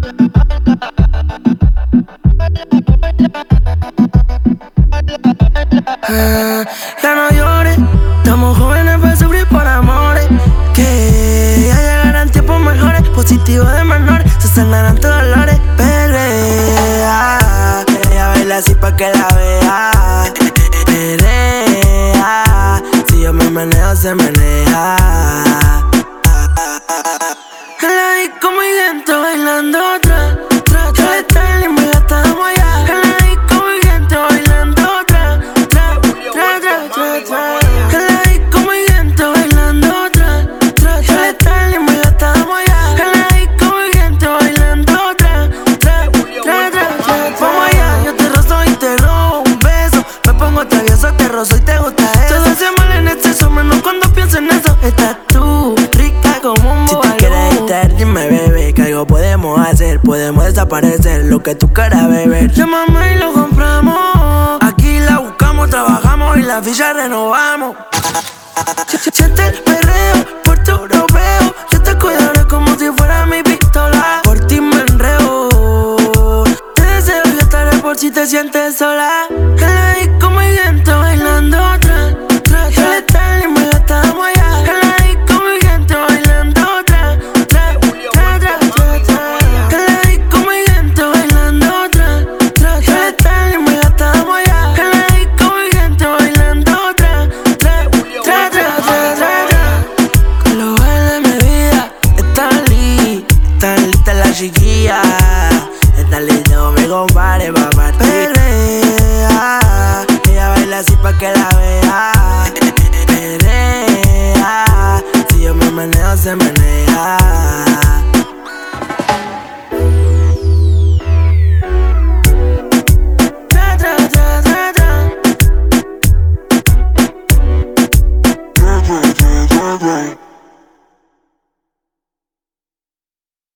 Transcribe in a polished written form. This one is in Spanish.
Ya no llores, estamos jóvenes para sufrir por amores. Que ya llegarán tiempos mejores, positivos de menores, se sanarán tus dolores. Pelea, ella baila así pa' que la vea. Pelea, si yo me meneo, se menea. En la disco muy lento, bailando tra, tra, tra. El style me gastamos allá. En la disco muy lento, bailando tra, tra, tra, tra, tra, tra. En la disco muy lento, bailando tra, tra, tra. El style me gastamos allá. En la disco muy lento, bailando tra, tra, tra, tra, tra. Vamos allá, yo te rozo y te robo un beso. Me pongo travieso, te rozo y te gusta eso. Todo se mal en exceso, menos cuando pienso en eso. Estás tú, rica como un bobalú. Dime, bebé, que algo podemos hacer. Podemos desaparecer lo que tú quieras beber. Llámame y lo compramos. Aquí la buscamos, trabajamos y la ficha renovamos. Siente el perreo, puerto europeo. Yo te cuidaré como si fuera mi pistola. Por ti me enreo. Te deseo y estaré por si te sientes sola. En la disco muy lento, bailando tra, tra, tra. El style me gastamos allá. En la disco muy lento, bailando tra, tra, tra, tra, tra, tra. En la disco muy lento, bailando tra, tra, tra. El style me gastamos allá. En la disco muy lento, bailando tra, tra, tra, tra, tra, tra, tra. Con los bailes de mi vida están listas las chiquillas. Están listas con mi compadre pa' partir. Pelea, ella baila así pa' que la vea. Pelea, si yo me meneo, se menea.